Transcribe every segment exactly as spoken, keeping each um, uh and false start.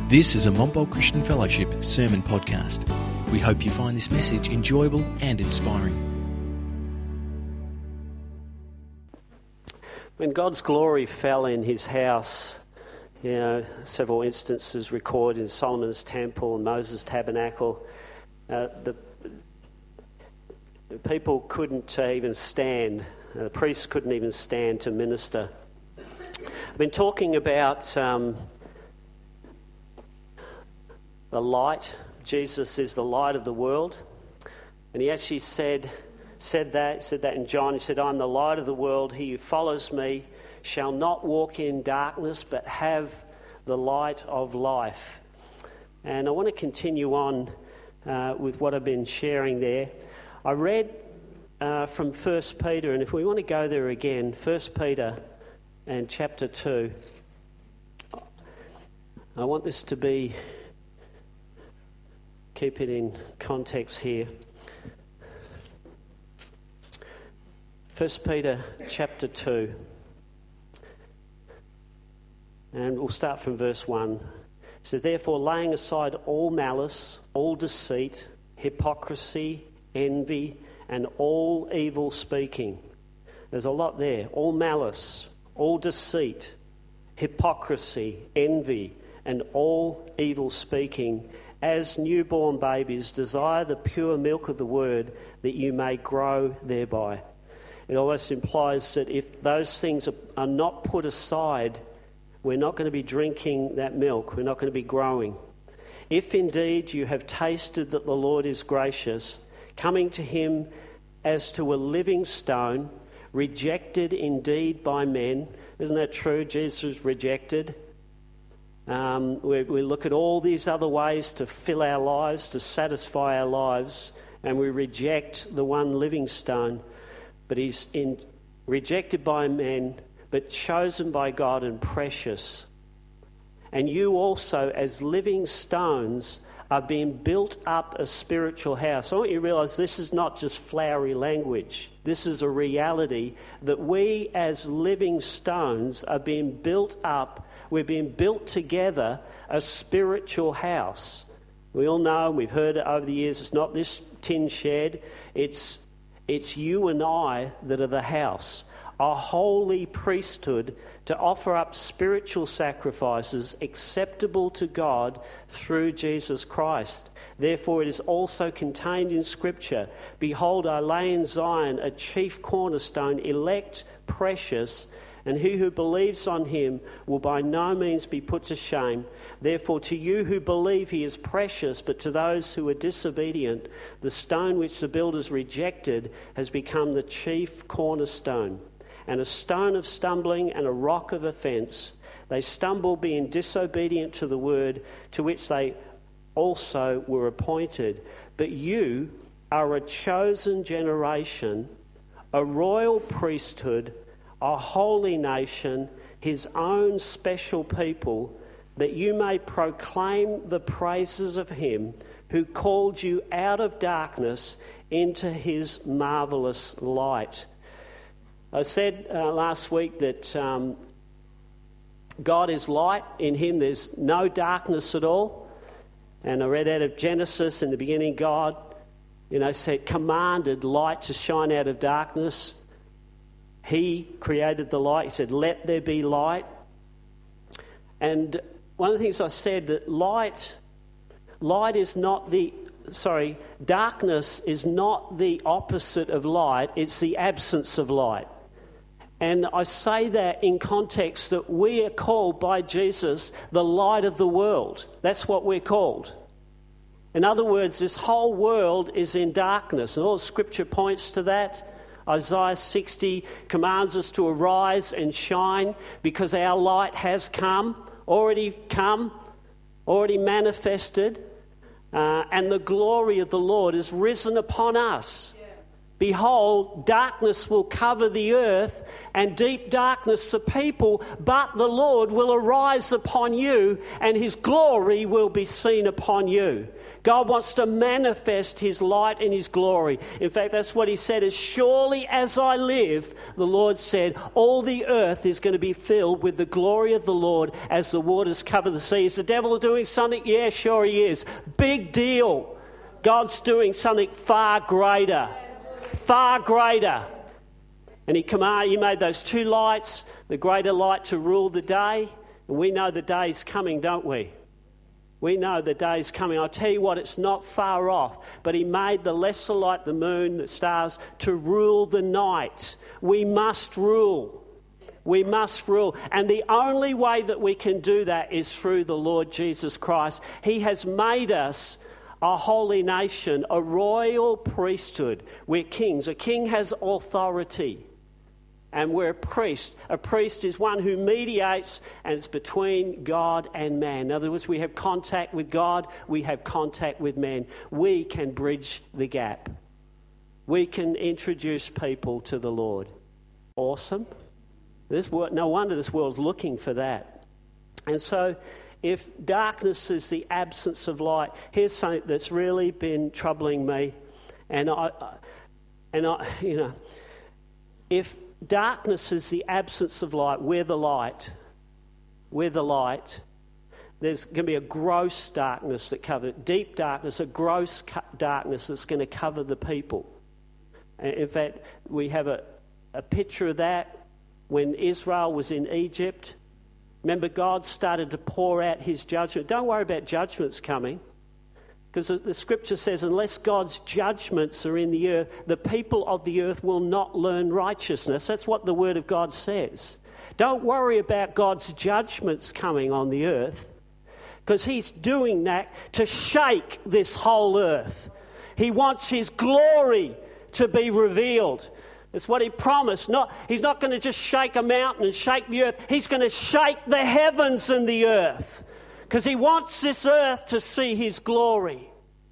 This is a Montbult Christian Fellowship sermon podcast. We hope you find this message enjoyable and inspiring. When God's glory fell in his house, you know, several instances recorded in Solomon's temple and Moses' tabernacle, uh, the, the people couldn't uh, even stand, uh, the priests couldn't even stand to minister. I've been talking about um, the light. Jesus is the light of the world. And he actually said said that, said that in John. He said, "I'm the light of the world. He who follows me shall not walk in darkness, but have the light of life." And I want to continue on uh, with what I've been sharing there. I read uh, from First Peter, and if we want to go there again, First Peter and chapter two. I want this to be, keep it in context here. First Peter chapter two. And we'll start from verse one. So therefore, laying aside all malice, all deceit, hypocrisy, envy, and all evil speaking. There's a lot there. All malice, all deceit, hypocrisy, envy, and all evil speaking. As newborn babies, desire the pure milk of the word, that you may grow thereby. It almost implies that if those things are, are not put aside, we're not going to be drinking that milk. We're not going to be growing. If indeed you have tasted that the Lord is gracious, coming to him as to a living stone, rejected indeed by men. Isn't that true? Jesus was rejected. Um, we, we look at all these other ways to fill our lives, to satisfy our lives, and we reject the one living stone. But he's in, rejected by men, but chosen by God and precious. And you also, as living stones, are being built up a spiritual house. I want you to realise this is not just flowery language. This is a reality that we as living stones are being built up. We're being built together a spiritual house. We all know, and we've heard it over the years, it's not this tin shed. It's, it's you and I that are the house. A holy priesthood to offer up spiritual sacrifices acceptable to God through Jesus Christ. Therefore it is also contained in Scripture, "Behold, I lay in Zion a chief cornerstone, elect, precious, and he who believes on him will by no means be put to shame. Therefore to you who believe he is precious, but to those who are disobedient, the stone which the builders rejected has become the chief cornerstone, and a stone of stumbling and a rock of offence. They stumble being disobedient to the word to which they also were appointed. But you are a chosen generation, a royal priesthood, a holy nation, his own special people, that you may proclaim the praises of him who called you out of darkness into his marvellous light." I said uh, last week that um, God is light. In him there's no darkness at all. And I read out of Genesis, in the beginning God, you know, said, commanded light to shine out of darkness. He created the light. He said, "Let there be light." And one of the things I said, that light, light is not the, sorry, darkness is not the opposite of light. It's the absence of light. And I say that in context that we are called by Jesus the light of the world. That's what we're called. In other words, this whole world is in darkness. And all Scripture points to that. Isaiah sixty commands us to arise and shine because our light has come, already come, already manifested. Uh, and the glory of the Lord is risen upon us. Behold, darkness will cover the earth, and deep darkness the people, but the Lord will arise upon you, and his glory will be seen upon you. God wants to manifest his light and his glory. In fact, that's what he said, as surely as I live, the Lord said, all the earth is going to be filled with the glory of the Lord as the waters cover the sea. Is the devil doing something? Yeah, sure he is. Big deal. God's doing something far greater. Far greater. And he command, he made those two lights, the greater light to rule the day. And we know the day's coming, don't we? We know the day's coming. I'll tell you what, it's not far off. But he made the lesser light, the moon, the stars, to rule the night. We must rule. We must rule. And the only way that we can do that is through the Lord Jesus Christ. He has made us a holy nation, a royal priesthood. We're kings. A king has authority. And we're a priest. A priest is one who mediates, and it's between God and man. In other words, we have contact with God, we have contact with man. We can bridge the gap. We can introduce people to the Lord. Awesome. This world, no wonder this world's looking for that. And so, if darkness is the absence of light, here's something that's really been troubling me. And I, and I, you know, if darkness is the absence of light, we're the light. We're the light. There's going to be a gross darkness that covers, deep darkness, a gross darkness that's going to cover the people. In fact, we have a, a picture of that when Israel was in Egypt. Remember, God started to pour out his judgment. Don't worry about judgments coming, because the scripture says, unless God's judgments are in the earth, the people of the earth will not learn righteousness. That's what the word of God says. Don't worry about God's judgments coming on the earth, because he's doing that to shake this whole earth. He wants his glory to be revealed. It's what he promised. Not, he's not going to just shake a mountain and shake the earth. He's going to shake the heavens and the earth, because he wants this earth to see his glory.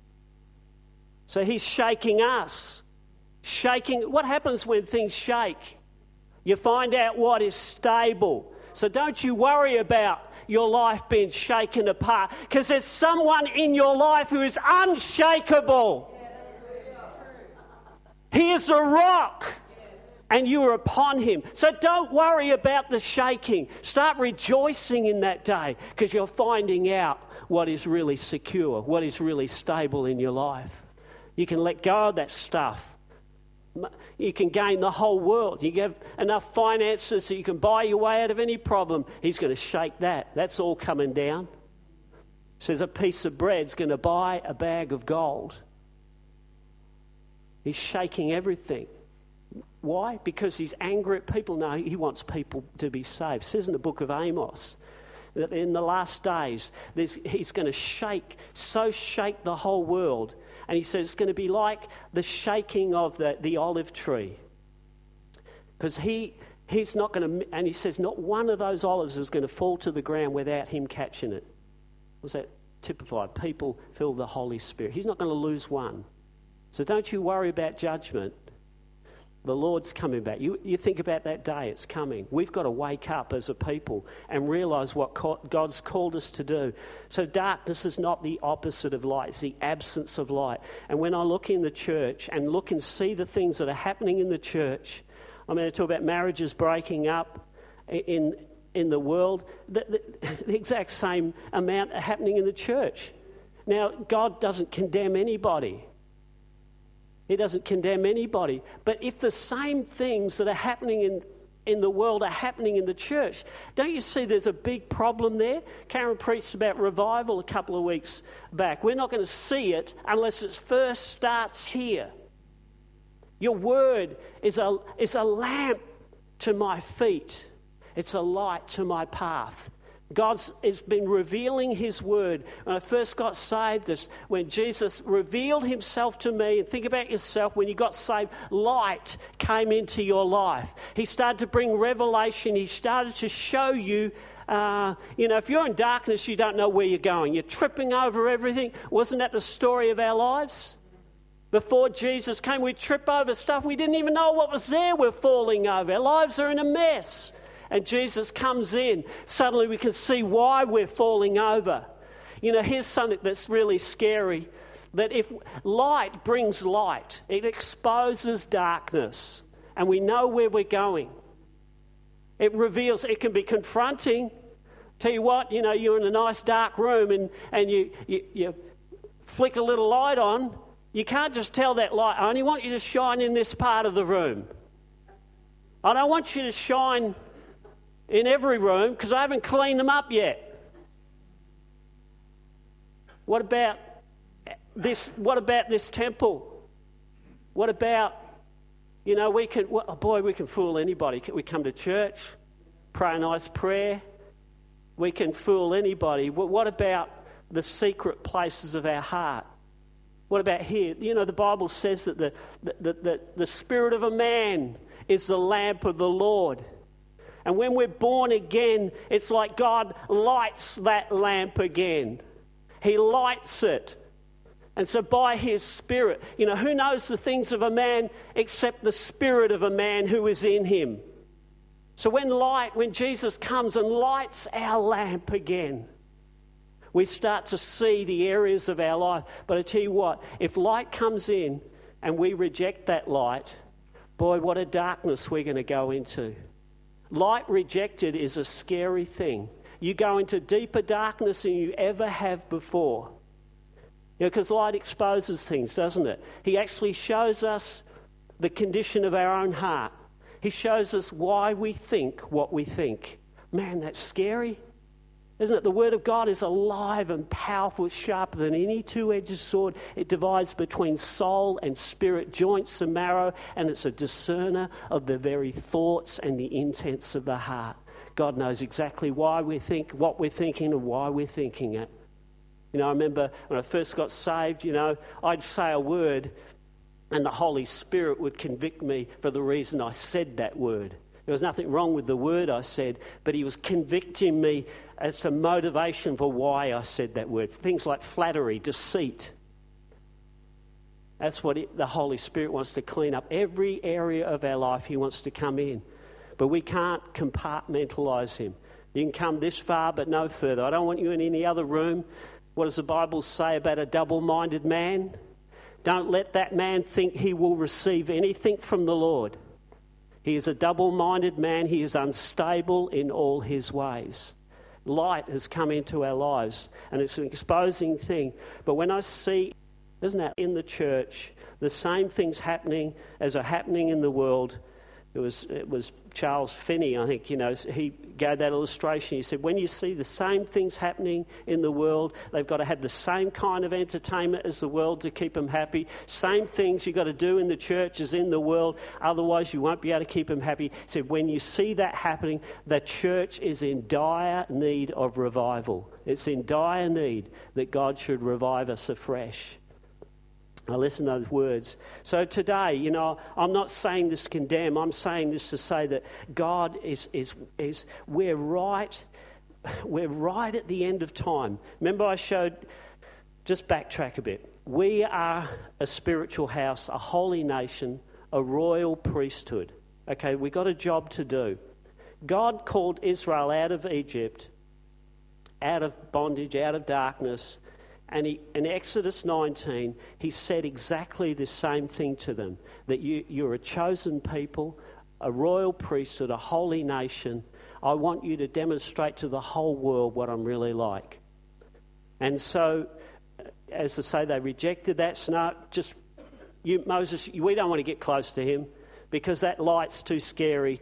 So he's shaking us. Shaking. What happens when things shake? You find out what is stable. So don't you worry about your life being shaken apart, because there's someone in your life who is unshakable. He is a rock. And you are upon him. So don't worry about the shaking. Start rejoicing in that day, because you're finding out what is really secure, what is really stable in your life. You can let go of that stuff. You can gain the whole world. You have enough finances so you can buy your way out of any problem. He's going to shake that. That's all coming down. Says a piece of bread's going to buy a bag of gold. He's shaking everything. Why? Because he's angry at people? No, he wants people to be saved. It says in the book of Amos that in the last days he's going to shake, so shake the whole world. And he says it's going to be like the shaking of the, the olive tree. Because he, he's not going to, and he says not one of those olives is going to fall to the ground without him catching it. What's that typified? People filled with the Holy Spirit. He's not going to lose one. So don't you worry about judgment. The Lord's coming back. You, you think about that day, it's coming. We've got to wake up as a people and realise what God's called us to do. So darkness is not the opposite of light, it's the absence of light. And when I look in the church and look and see the things that are happening in the church, I'm going to talk about marriages breaking up in, in the world, the, the, the exact same amount are happening in the church. Now, God doesn't condemn anybody. He doesn't condemn anybody. But if the same things that are happening in, in the world are happening in the church, don't you see there's a big problem there? Karen preached about revival a couple of weeks back. We're not going to see it unless it first starts here. Your word is a, is a lamp to my feet. It's a light to my path. God has been revealing his word. When I first got saved, this, when Jesus revealed himself to me, and think about yourself, when you got saved, light came into your life. He started to bring revelation. He started to show you, uh, you know, if you're in darkness, you don't know where you're going. You're tripping over everything. Wasn't that the story of our lives? Before Jesus came, we'd trip over stuff. We didn't even know what was there. We're falling over. Our lives are in a mess. And Jesus comes in. Suddenly we can see why we're falling over. You know, here's something that's really scary. That if light brings light, it exposes darkness. And we know where we're going. It reveals, it can be confronting. Tell you what, you know, you're in a nice dark room and, and you, you, you flick a little light on. You can't just tell that light, I only want you to shine in this part of the room. I don't want you to shine in every room because I haven't cleaned them up yet. What about this? What about this temple? What about, you know, we can, oh boy, we can fool anybody. We come to church, pray a nice prayer. We can fool anybody. What about the secret places of our heart? What about here? You know, the Bible says that the, the, the, the spirit of a man is the lamp of the Lord. And when we're born again, it's like God lights that lamp again. He lights it. And so by his spirit, you know, who knows the things of a man except the spirit of a man who is in him? So when light, when Jesus comes and lights our lamp again, we start to see the areas of our life. But I tell you what, if light comes in and we reject that light, boy, what a darkness we're going to go into. Light rejected is a scary thing. You go into deeper darkness than you ever have before. You know, because light exposes things, doesn't it? He actually shows us the condition of our own heart. He shows us why we think what we think. Man, that's scary. Isn't it? The Word of God is alive and powerful, sharper than any two-edged sword. It divides between soul and spirit, joints and marrow, and it's a discerner of the very thoughts and the intents of the heart. God knows exactly why we think what we're thinking and why we're thinking it. You know, I remember when I first got saved, you know, I'd say a word and the Holy Spirit would convict me for the reason I said that word. There was nothing wrong with the word I said, but he was convicting me as to motivation for why I said that word. Things like flattery, deceit. That's what it, the Holy Spirit wants to clean up. Every area of our life he wants to come in. But we can't compartmentalise him. You can come this far but no further. I don't want you in any other room. What does the Bible say about a double-minded man? Don't let that man think he will receive anything from the Lord. He is a double-minded man. He is unstable in all his ways. Light has come into our lives, and it's an exposing thing. But when I see, isn't that in the church, the same things happening as are happening in the world. It was it was Charles Finney, I think, you know, he gave that illustration. He said, when you see the same things happening in the world, they've got to have the same kind of entertainment as the world to keep them happy. Same things you've got to do in the church as in the world, otherwise you won't be able to keep them happy. He said, when you see that happening, the church is in dire need of revival. It's in dire need that God should revive us afresh. I listen to those words. So today, you know, I'm not saying this to condemn. I'm saying this to say that God is is is we're right, we're right at the end of time. Remember, I showed. Just backtrack a bit. We are a spiritual house, a holy nation, a royal priesthood. Okay, we got a job to do. God called Israel out of Egypt, out of bondage, out of darkness. And he, in Exodus nineteen, he said exactly the same thing to them, that you, you're a chosen people, a royal priesthood, a holy nation. I want you to demonstrate to the whole world what I'm really like. And so, as I say, they rejected that. So no, just, you, Moses, we don't want to get close to him because that light's too scary.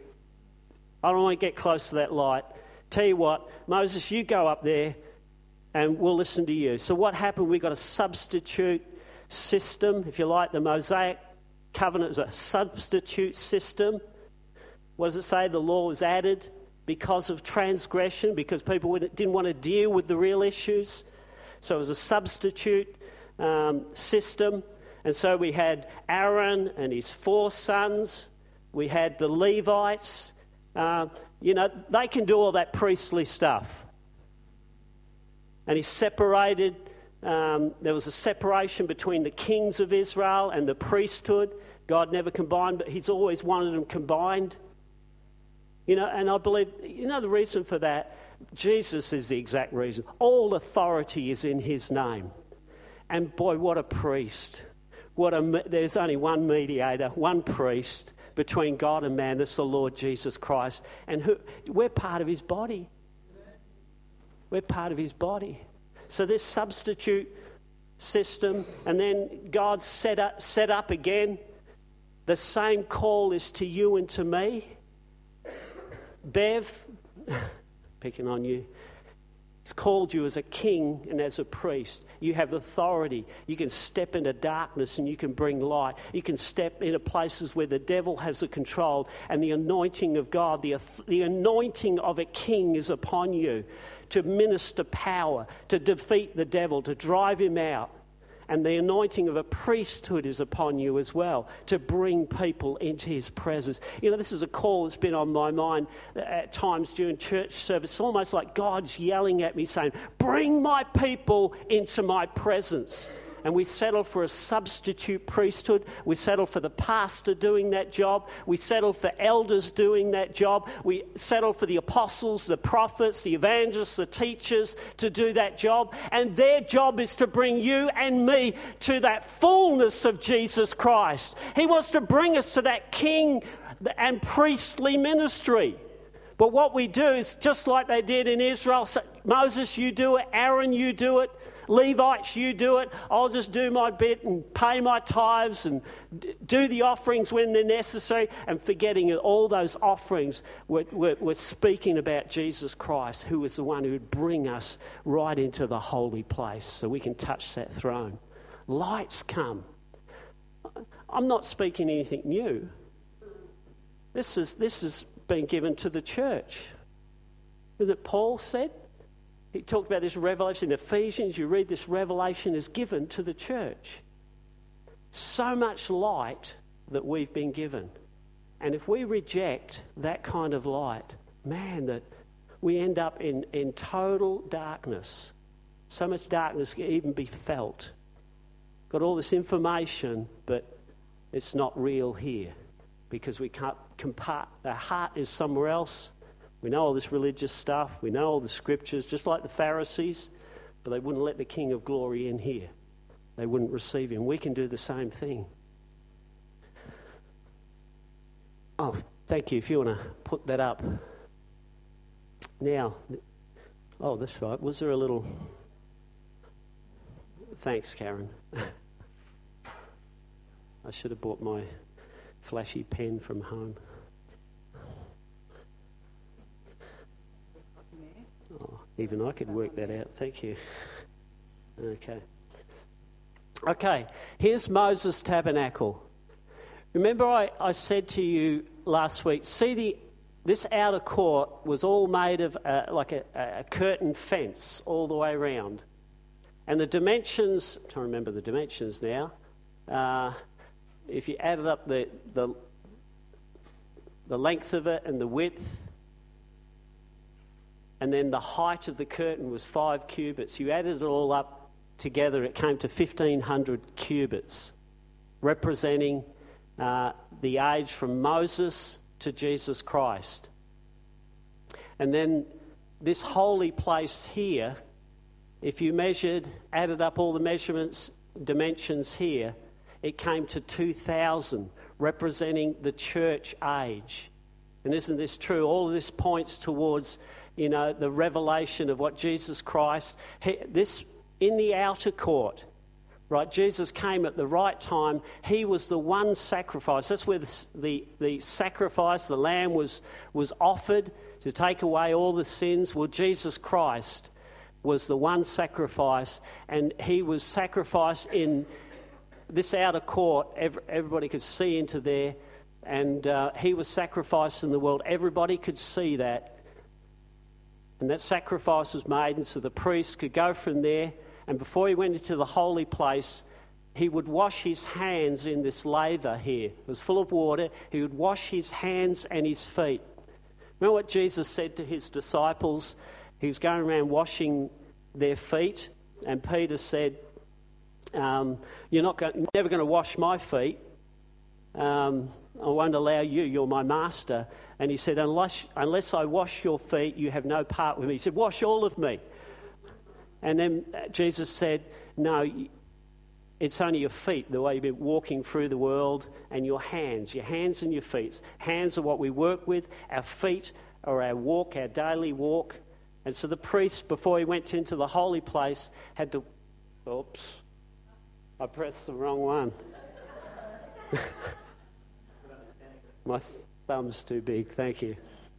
I don't want to get close to that light. Tell you what, Moses, you go up there, and we'll listen to you. So what happened? We got a substitute system, if you like. The Mosaic covenant is a substitute system. What does it say? The law was added because of transgression, because people didn't want to deal with the real issues. So it was a substitute um, system. And so we had Aaron and his four sons. We had the Levites. Uh, you know, they can do all that priestly stuff. And he separated um, there was a separation between the kings of Israel and the priesthood. God never combined, but he's always wanted them combined. You know, and I believe, you know the reason for that? Jesus is the exact reason. All authority is in his name. And boy, what a priest. What a, there's only one mediator, one priest between God and man. That's the Lord Jesus Christ. And who, we're part of his body. We're part of his body. So this substitute system, and then God set up, set up again, the same call is to you and to me. Bev, picking on you, he's called you as a king and as a priest. You have authority. You can step into darkness and you can bring light. You can step into places where the devil has the control, and the anointing of God, the, the anointing of a king is upon you to minister power, to defeat the devil, to drive him out. And the anointing of a priesthood is upon you as well, to bring people into his presence. You know, this is a call that's been on my mind at times during church service. It's almost like God's yelling at me saying, bring my people into my presence. And we settle for a substitute priesthood. We settle for the pastor doing that job. We settle for elders doing that job. We settle for the apostles, the prophets, the evangelists, the teachers to do that job. And their job is to bring you and me to that fullness of Jesus Christ. He wants to bring us to that king and priestly ministry. But what we do is just like they did in Israel. So, Moses, you do it. Aaron, you do it. Levites, you do it. I'll just do my bit and pay my tithes and do the offerings when they're necessary, and forgetting that all those offerings were, were, were speaking about Jesus Christ, who was the one who would bring us right into the holy place so we can touch that throne. Lights come. I'm not speaking anything new. This is this has been given to the church. Isn't it Paul said? He talked about this revelation in Ephesians. You read this revelation is given to the church. So much light that we've been given. And if we reject that kind of light, man, that we end up in, in total darkness. So much darkness can even be felt. Got all this information, but it's not real here because we can't compart. Our heart is somewhere else. We know all this religious stuff. We know all the scriptures, just like the Pharisees, but they wouldn't let the King of Glory in here. They wouldn't receive him. We can do the same thing. Oh, thank you. If you want to put that up. Now, oh, that's right. Was there a little... Thanks, Karen. I should have bought my flashy pen from home. Oh, even I could work that out. Thank you. Okay. Okay, here's Moses' tabernacle. Remember I, I said to you last week, see the this outer court was all made of uh, like a, a curtain fence all the way around. And the dimensions, I'm trying to remember the dimensions now, uh, if you added up the, the the length of it and the width, and then the height of the curtain was five cubits. You added it all up together, it came to fifteen hundred cubits, representing uh, the age from Moses to Jesus Christ. And then this holy place here, if you measured, added up all the measurements, dimensions here, it came to two thousand, representing the church age. And isn't this true? All of this points towards, you know, the revelation of what Jesus Christ, he, this in the outer court, right? Jesus came at the right time. He was the one sacrifice. That's where the, the, the sacrifice, the lamb was, was offered to take away all the sins. Well, Jesus Christ was the one sacrifice, and he was sacrificed in this outer court. Every, everybody could see into there, and uh, he was sacrificed in the world. Everybody could see that. And that sacrifice was made, and so the priest could go from there, and before he went into the holy place, he would wash his hands in this laver here. It was full of water. He would wash his hands and his feet. Remember what Jesus said to his disciples? He was going around washing their feet. and Peter said, um, you're not going, you're never going to wash my feet. Um, I won't allow you, you're my master. And he said, unless, unless I wash your feet, you have no part with me. He said, wash all of me. And then Jesus said, no, it's only your feet, the way you've been walking through the world, and your hands, your hands and your feet. Hands are what we work with. Our feet are our walk, our daily walk. And so the priest, before he went into the holy place, had to... Oops, I pressed the wrong one. My thumb's too big, thank you.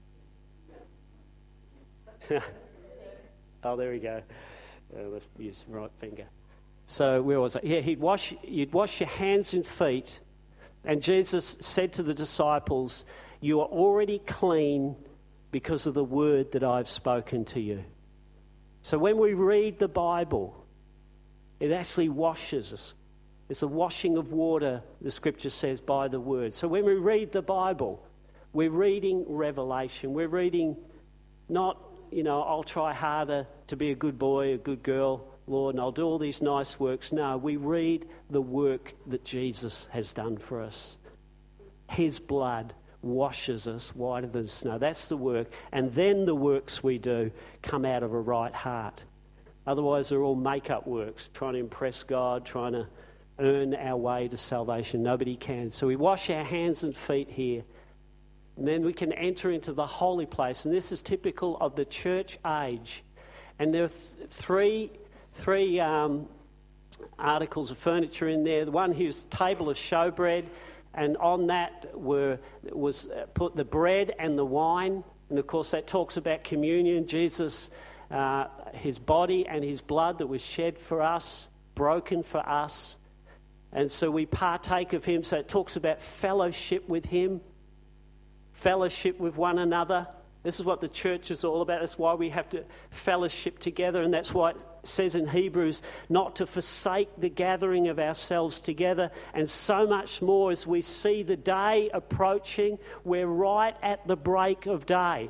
Oh, there we go. Uh, let's use the right finger. So where was I? Yeah, he'd wash, you'd wash your hands and feet, and Jesus said to the disciples, you are already clean because of the word that I've spoken to you. So when we read the Bible, it actually washes us. It's a washing of water, the scripture says, by the word. So when we read the Bible, we're reading Revelation. We're reading not, you know, I'll try harder to be a good boy, a good girl, Lord, and I'll do all these nice works. No, we read the work that Jesus has done for us. His blood washes us whiter than snow. That's the work. And then the works we do come out of a right heart. Otherwise, they're all make-up works, trying to impress God, trying to earn our way to salvation. Nobody can. So we wash our hands and feet here. And then we can enter into the holy place. And this is typical of the church age. And there are th- three... Three um, articles of furniture in there. The one here's table of showbread, and on that were was put the bread and the wine. And of course, that talks about communion. Jesus, uh, his body and his blood that was shed for us, broken for us, and so we partake of him. So it talks about fellowship with him, fellowship with one another. This is what the church is all about. That's why we have to fellowship together. And that's why it says in Hebrews not to forsake the gathering of ourselves together. And so much more as we see the day approaching. We're right at the break of day.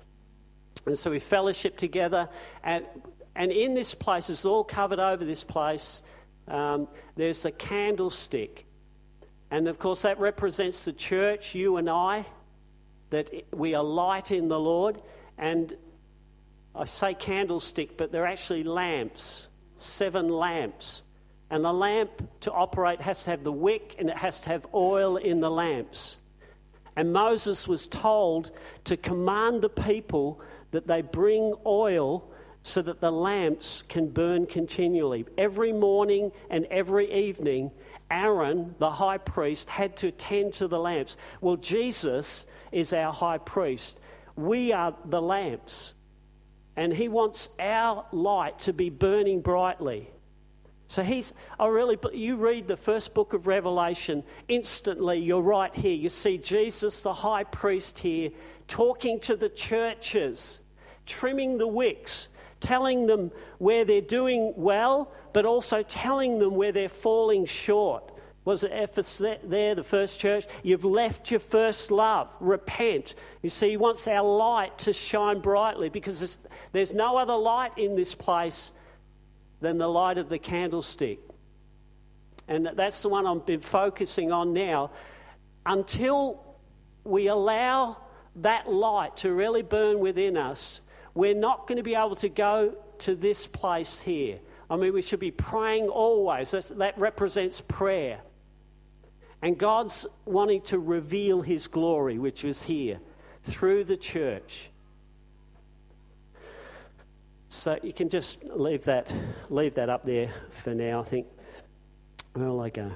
And so we fellowship together. And, and in this place, it's all covered over this place, um, there's a candlestick. And of course that represents the church, you and I. That we are light in the Lord. And I say candlestick, but they're actually lamps, seven lamps. And the lamp to operate has to have the wick and it has to have oil in the lamps. And Moses was told to command the people that they bring oil so that the lamps can burn continually. Every morning and every evening, Aaron, the high priest, had to tend to the lamps. Well, Jesus is our high priest. We are the lamps. And he wants our light to be burning brightly. So he's, I really, you read the first book of Revelation, instantly you're right here. You see Jesus, the high priest here, talking to the churches, trimming the wicks, telling them where they're doing well, but also telling them where they're falling short. Was it Ephesus there, the first church? You've left your first love. Repent. You see, he wants our light to shine brightly because there's, there's no other light in this place than the light of the candlestick. And that's the one I've been focusing on now. Until we allow that light to really burn within us, we're not going to be able to go to this place here. I mean, we should be praying always. That's, that represents prayer. And God's wanting to reveal his glory, which is here, through the church. So you can just leave that leave that up there for now, I think. Where will I go?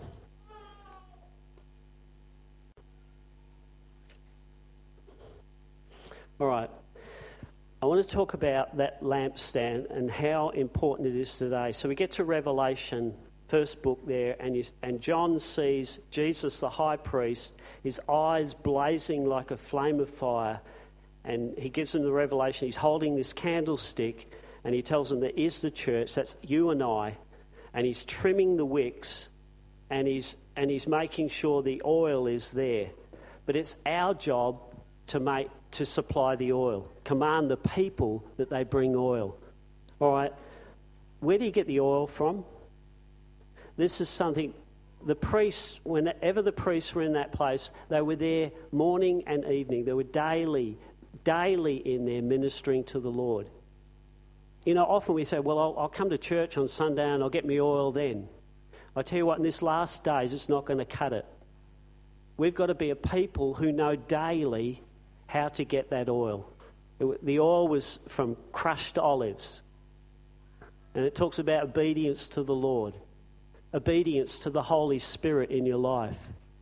All right. I want to talk about that lampstand and how important it is today. So we get to Revelation, first book there, and, you, and John sees Jesus, the high priest, his eyes blazing like a flame of fire, and he gives him the revelation. He's holding this candlestick, and he tells them that is the church, that's you and I, and he's trimming the wicks, and he's and he's making sure the oil is there. But it's our job to make to supply the oil, command the people that they bring oil. All right. Where do you get the oil from? This is something, the priests, whenever the priests were in that place, they were there morning and evening. They were daily, daily in there ministering to the Lord. You know, often we say, well, I'll, I'll come to church on Sunday and I'll get my oil then. I tell you what, in this last days, it's not going to cut it. We've got to be a people who know daily how to get that oil. It, the oil was from crushed olives. And it talks about obedience to the Lord, obedience to the Holy Spirit in your life.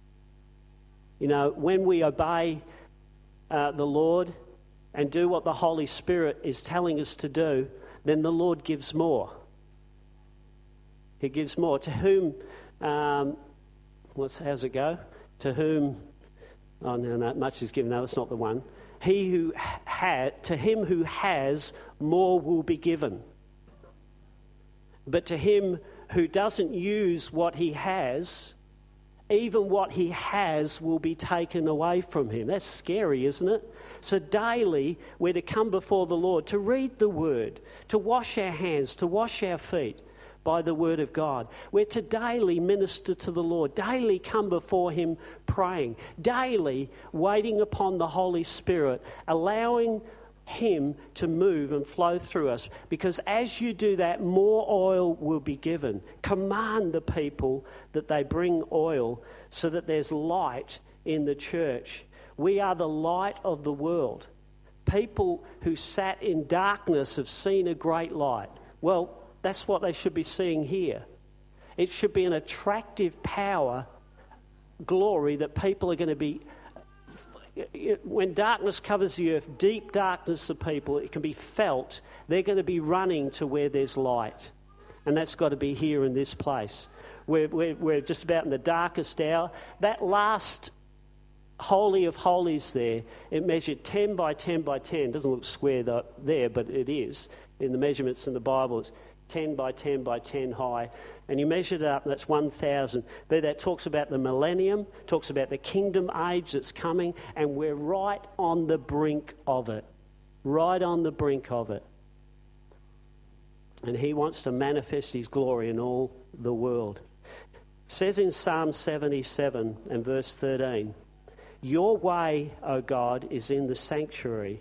You know, when we obey uh, the Lord and do what the Holy Spirit is telling us to do, then the Lord gives more. He gives more. To whom, um, what's, how's it go? To whom, oh no, no, much is given. No, that's not the one. He who had, to him who has, more will be given. But to him who doesn't use what he has, even what he has will be taken away from him. That's scary, isn't it? So daily, we're to come before the Lord, to read the Word, to wash our hands, to wash our feet by the Word of God. We're to daily minister to the Lord, daily come before Him praying, daily waiting upon the Holy Spirit, allowing Him to move and flow through us. Because as you do that, more oil will be given. Command the people that they bring oil so that there's light in the church. We are the light of the world. People who sat in darkness have seen a great light. Well, that's what they should be seeing here. It should be an attractive power, glory that people are going to be... When darkness covers the earth, deep darkness of people, it can be felt. They're going to be running to where there's light. And that's got to be here in this place. We're, we're, we're just about in the darkest hour. That last Holy of Holies there, it measured ten by ten by ten. It doesn't look square there, but it is. In the measurements in the Bible, it's ten by ten by ten high. And you measure it up, and that's one thousand. But that talks about the millennium, talks about the kingdom age that's coming, and we're right on the brink of it. Right on the brink of it. And He wants to manifest His glory in all the world. It says in Psalm seventy-seven and verse thirteen, "Your way, O God, is in the sanctuary."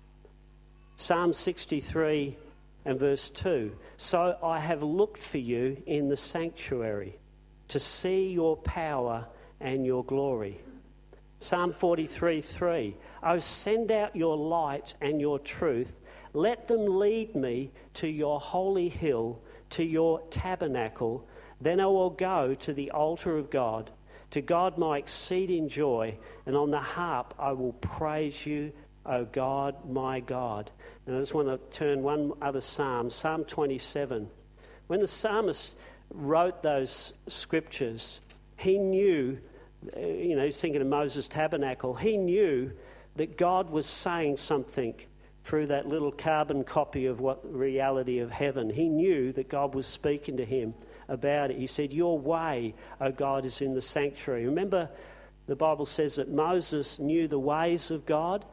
Psalm sixty-three and verse two, "So I have looked for you in the sanctuary to see your power and your glory." Psalm forty-three three, "Oh, send out your light and your truth. Let them lead me to your holy hill, to your tabernacle. Then I will go to the altar of God, to God my exceeding joy, and on the harp I will praise you, O God, my God." And I just want to turn one other psalm, Psalm twenty-seven. When the psalmist wrote those scriptures, he knew, you know, he's thinking of Moses' tabernacle, he knew that God was saying something through that little carbon copy of what the reality of heaven. He knew that God was speaking to him about it. He said, "Your way, O God, is in the sanctuary." Remember, the Bible says that Moses knew the ways of God,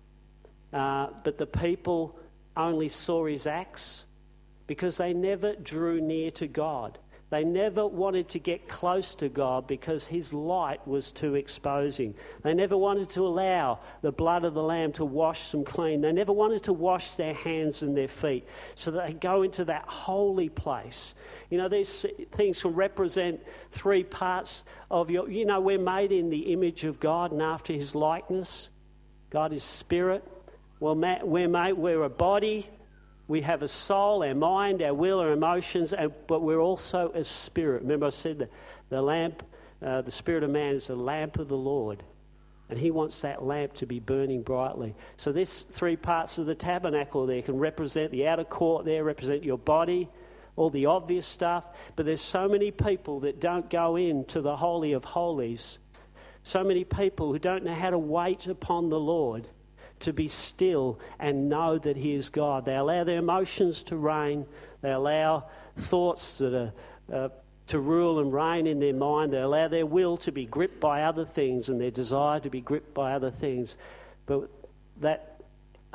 Uh, but the people only saw his acts because they never drew near to God. They never wanted to get close to God because his light was too exposing. They never wanted to allow the blood of the Lamb to wash them clean. They never wanted to wash their hands and their feet so that they go into that holy place. You know, these things can represent three parts of your... You know, we're made in the image of God and after his likeness. God is spirit. Well, we're made, we're a body, we have a soul, our mind, our will, our emotions, but we're also a spirit. Remember I said that the lamp, uh, the spirit of man is the lamp of the Lord, and he wants that lamp to be burning brightly. So there's three parts of the tabernacle there can represent the outer court there, represent your body, all the obvious stuff, but there's so many people that don't go into the Holy of Holies, so many people who don't know how to wait upon the Lord, to be still and know that he is God. They allow their emotions to reign. They allow thoughts that are uh, to rule and reign in their mind. They allow their will to be gripped by other things and their desire to be gripped by other things. But that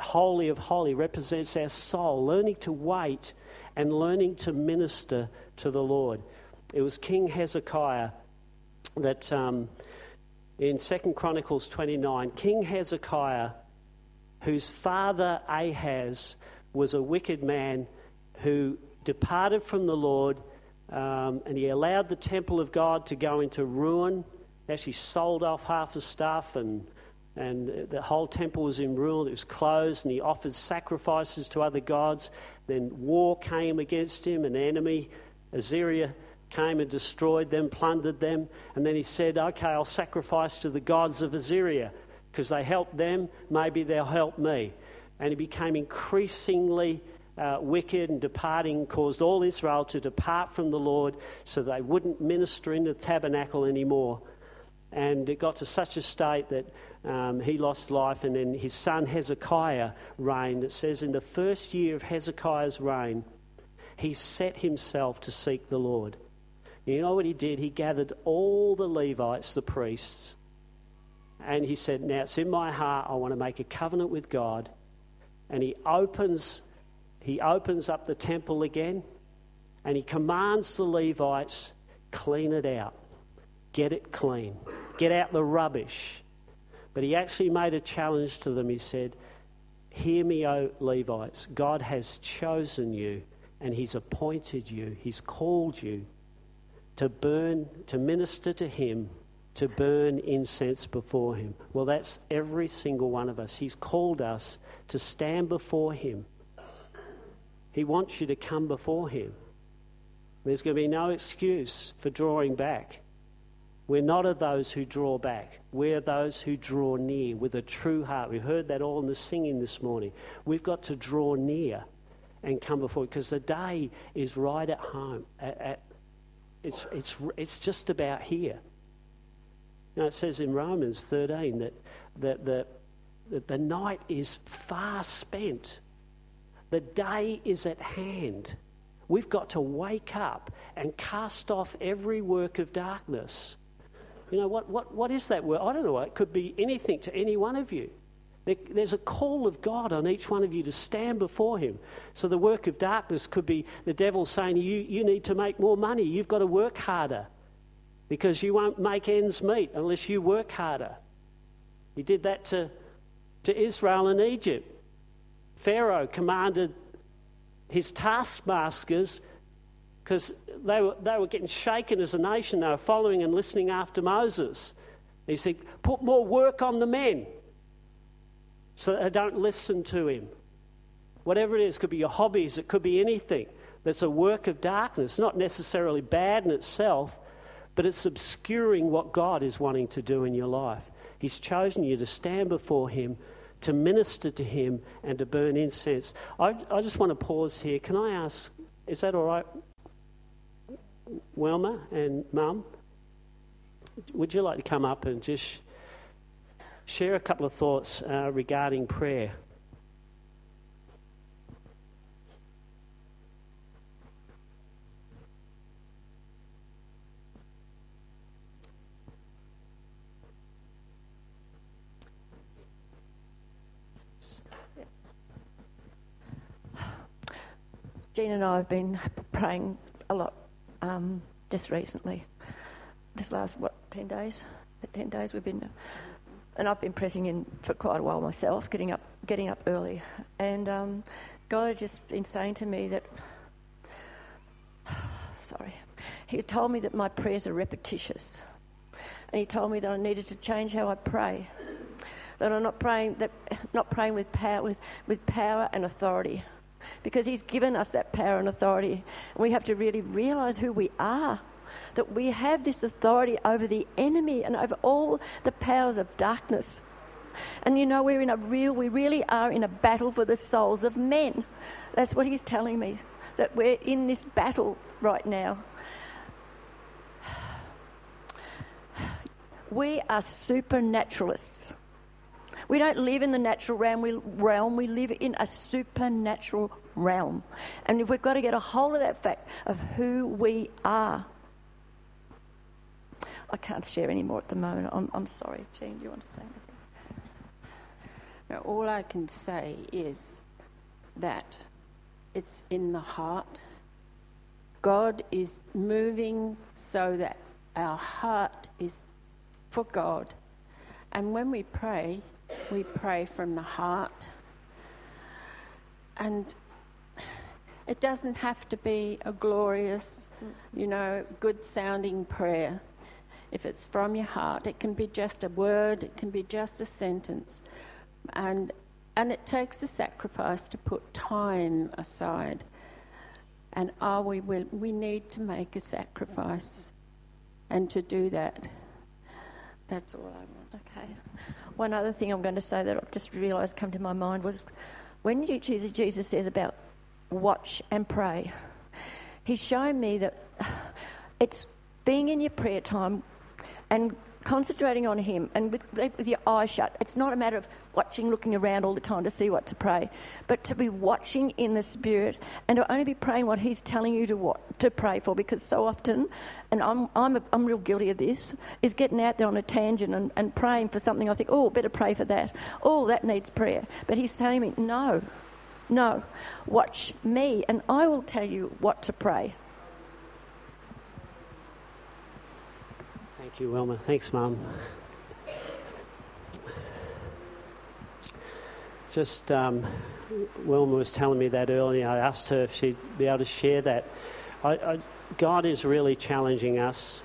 Holy of Holy represents our soul, learning to wait and learning to minister to the Lord. It was King Hezekiah that um, in Second Chronicles twenty-nine, King Hezekiah, whose father Ahaz was a wicked man who departed from the Lord, um, and he allowed the temple of God to go into ruin. Actually sold off half the stuff, and and the whole temple was in ruin. It was closed, and he offered sacrifices to other gods. Then war came against him, an enemy, Assyria, came and destroyed them, plundered them. And then he said, okay, I'll sacrifice to the gods of Assyria, because they helped them, maybe they'll help me. And he became increasingly uh, wicked, and departing caused all Israel to depart from the Lord, so they wouldn't minister in the tabernacle anymore. And it got to such a state that um, he lost life, and then his son Hezekiah reigned. It says in the first year of Hezekiah's reign, he set himself to seek the Lord. You know what he did? He gathered all the Levites, the priests, and he said, now it's in my heart, I want to make a covenant with God. And he opens, he opens up the temple again, and he commands the Levites, clean it out. Get it clean. Get out the rubbish. But he actually made a challenge to them. He said, hear me, O Levites. God has chosen you, and he's appointed you. He's called you to burn, to minister to him, to burn incense before him. Well, that's every single one of us. He's called us to stand before him. He wants you to come before him. There's going to be no excuse for drawing back. We're not of those who draw back. We're those who draw near with a true heart. We've heard that all in the singing this morning. We've got to draw near and come before, because the day is right at home. At, at, it's, it's, it's just about here. Now, it says in Romans thirteen that, that, the, that the night is far spent. The day is at hand. We've got to wake up and cast off every work of darkness. You know, what, what, what is that word? I don't know. It could be anything to any one of you. There, there's a call of God on each one of you to stand before him. So the work of darkness could be the devil saying, you, you need to make more money. You've got to work harder, because you won't make ends meet unless you work harder. He did that to, to Israel and Egypt. Pharaoh commanded his taskmasters, because they were, they were getting shaken as a nation. They were following and listening after Moses. He said, put more work on the men so that they don't listen to him. Whatever it is, it could be your hobbies, it could be anything that's a work of darkness, not necessarily bad in itself, but it's obscuring what God is wanting to do in your life. He's chosen you to stand before him, to minister to him, and to burn incense. I, I just want to pause here. Can I ask, is that all right, Wilma and Mum? Would you like to come up and just share a couple of thoughts uh, regarding prayer? Jean and I have been praying a lot um, just recently. This last, what, ten days? ten days we've been... And I've been pressing in for quite a while myself, getting up getting up early. And um, God has just been saying to me that... Sorry. He told me that my prayers are repetitious. And he told me that I needed to change how I pray. That I'm not praying, that, not praying with power, with, with power and authority. Because he's given us that power and authority. And we have to really realise who we are. That we have this authority over the enemy and over all the powers of darkness. And you know, we're in a real, we really are in a battle for the souls of men. That's what he's telling me. That we're in this battle right now. We are supernaturalists. We don't live in the natural realm, we, realm, we live in a supernatural realm. And we've got to get a hold of that fact of who we are. I can't share any more at the moment. I'm, I'm sorry. Jean, do you want to say anything? Now, all I can say is that it's in the heart. God is moving so that our heart is for God. And when we pray, we pray from the heart. And it doesn't have to be a glorious, you know, good-sounding prayer. If it's from your heart, it can be just a word, it can be just a sentence. And and it takes a sacrifice to put time aside. And are we will we need to make a sacrifice. And to do that, that's all I want to Okay. say. One other thing I'm going to say that I've just realised come to my mind was when you, Jesus, Jesus says about watch and pray, he's shown me that it's being in your prayer time and concentrating on him and with, with your eyes shut. It's not a matter of watching, looking around all the time to see what to pray, but to be watching in the Spirit and to only be praying what he's telling you to what to pray for, because so often, and I'm I'm a, I'm real guilty of this, is getting out there on a tangent and, and praying for something. I think, oh, better pray for that. Oh, that needs prayer. But he's telling me, no, no, watch me and I will tell you what to pray. Thank you, Wilma. Thanks, Mum. Just, um, Wilma was telling me that earlier. I asked her if she'd be able to share that. I, I, God is really challenging us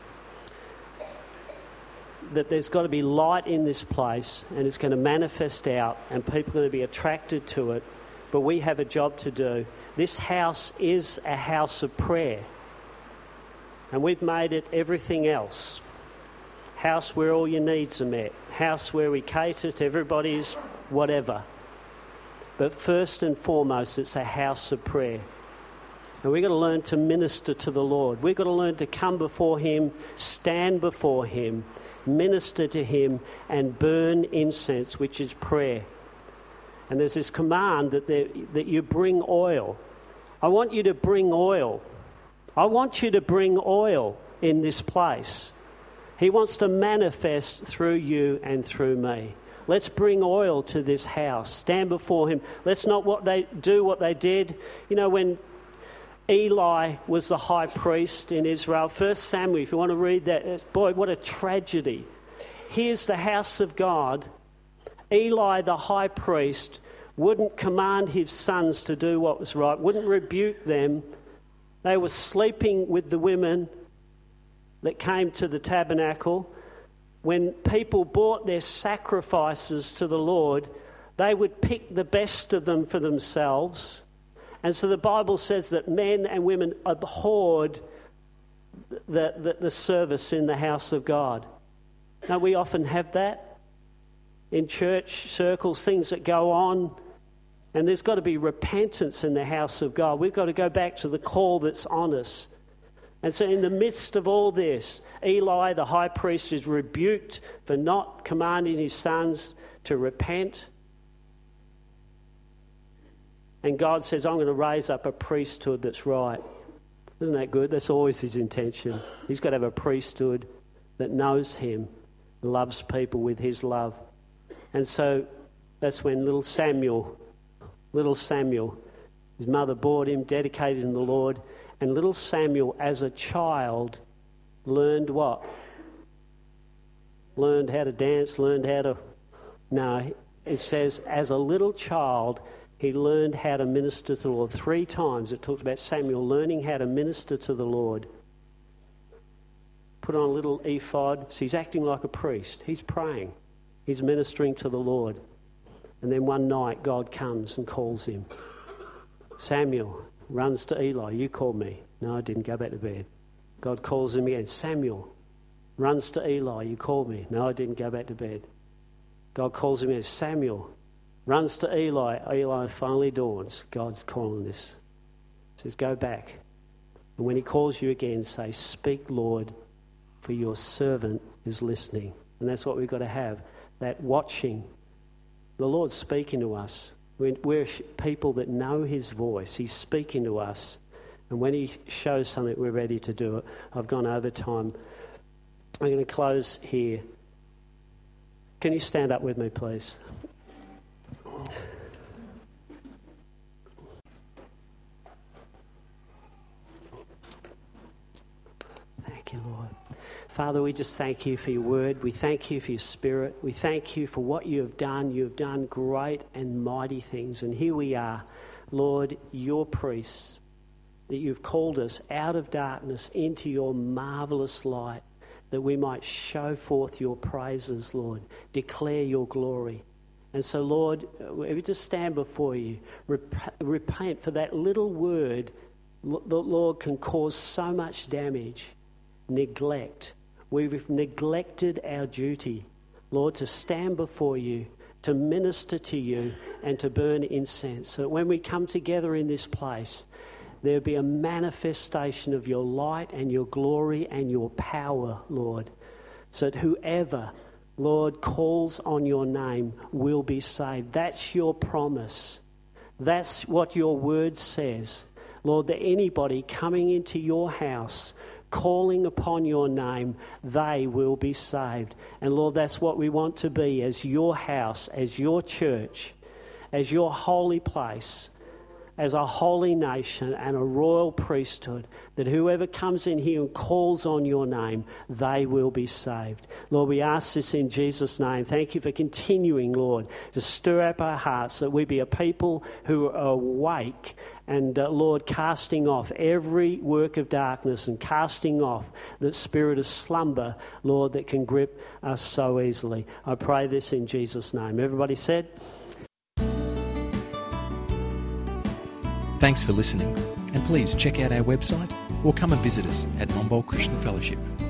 that there's got to be light in this place and it's going to manifest out and people are going to be attracted to it, but we have a job to do. This house is a house of prayer and we've made it everything else. House where all your needs are met. House where we cater to everybody's whatever. But first and foremost, it's a house of prayer. And we've got to learn to minister to the Lord. We've got to learn to come before him, stand before him, minister to him, and burn incense, which is prayer. And there's this command that, there, that you bring oil. I want you to bring oil. I want you to bring oil in this place. He wants to manifest through you and through me. Let's bring oil to this house. Stand before him. Let's not what they do what they did. You know, when Eli was the high priest in Israel, First Samuel, if you want to read that, boy, what a tragedy. Here's the house of God. Eli, the high priest, wouldn't command his sons to do what was right, wouldn't rebuke them. They were sleeping with the women that came to the tabernacle. When people brought their sacrifices to the Lord, they would pick the best of them for themselves. And so the Bible says that men and women abhorred the, the, the service in the house of God. Now, we often have that in church circles, things that go on. And there's got to be repentance in the house of God. We've got to go back to the call that's on us. And so in the midst of all this, Eli, the high priest, is rebuked for not commanding his sons to repent. And God says, I'm going to raise up a priesthood that's right. Isn't that good? That's always his intention. He's got to have a priesthood that knows him, loves people with his love. And so that's when little Samuel, little Samuel, his mother brought him, dedicated him to the Lord. And little Samuel, as a child, learned what? Learned how to dance, learned how to... No, it says, as a little child, he learned how to minister to the Lord. Three times it talked about Samuel learning how to minister to the Lord. Put on a little ephod, so he's acting like a priest. He's praying. He's ministering to the Lord. And then one night, God comes and calls him. Samuel runs to Eli. You called me. No, I didn't. Go back to bed. God calls him again. Samuel runs to Eli. You called me. No, I didn't. Go back to bed. God calls him again. Samuel runs to Eli. Eli finally dawns. God's calling this. He says, go back. And when he calls you again, say, speak, Lord, for your servant is listening. And that's what we've got to have, that watching. The Lord's speaking to us. We're people that know his voice. He's speaking to us. And when he shows something, we're ready to do it. I've gone over time. I'm going to close here. Can you stand up with me, please? Father, we just thank you for your word. We thank you for your spirit. We thank you for what you have done. You have done great and mighty things. And here we are, Lord, your priests, that you've called us out of darkness into your marvellous light, that we might show forth your praises, Lord, declare your glory. And so, Lord, we just stand before you, rep- repent for that little word that, Lord, can cause so much damage, neglect. We've neglected our duty, Lord, to stand before you, to minister to you and to burn incense. So that when we come together in this place, there'll be a manifestation of your light and your glory and your power, Lord, so that whoever, Lord, calls on your name will be saved. That's your promise. That's what your word says. Lord, that anybody coming into your house, calling upon your name, they will be saved. And Lord, that's what we want to be as your house, as your church, as your holy place, as a holy nation and a royal priesthood, that whoever comes in here and calls on your name, they will be saved. Lord, we ask this in Jesus' name. Thank you for continuing, Lord, to stir up our hearts, that we be a people who are awake and, uh, Lord, casting off every work of darkness and casting off the spirit of slumber, Lord, that can grip us so easily. I pray this in Jesus' name. Everybody said? Thanks for listening, and please check out our website or come and visit us at Momboll Christian Fellowship.